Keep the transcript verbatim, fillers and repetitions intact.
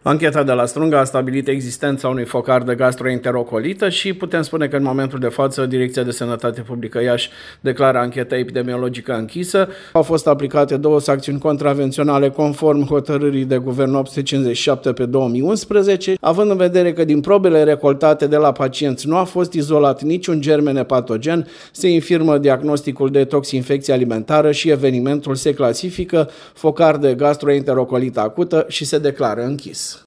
Ancheta de la Strunga a stabilit existența unui focar de gastroenterocolită și putem spune că în momentul de față Direcția de Sănătate Publică Iași declară ancheta epidemiologică închisă. Au fost aplicate două sancțiuni contravenționale conform hotărârii de guvern opt sute cincizeci și șapte pe două mii unsprezece, având în vedere că din probele recoltate de la pacienți nu a fost izolat niciun germen patogen, se infirmă diagnosticul de toxinfecție alimentară și evenimentul se clasifică focar de gastroenterocolită acută și se declară închis.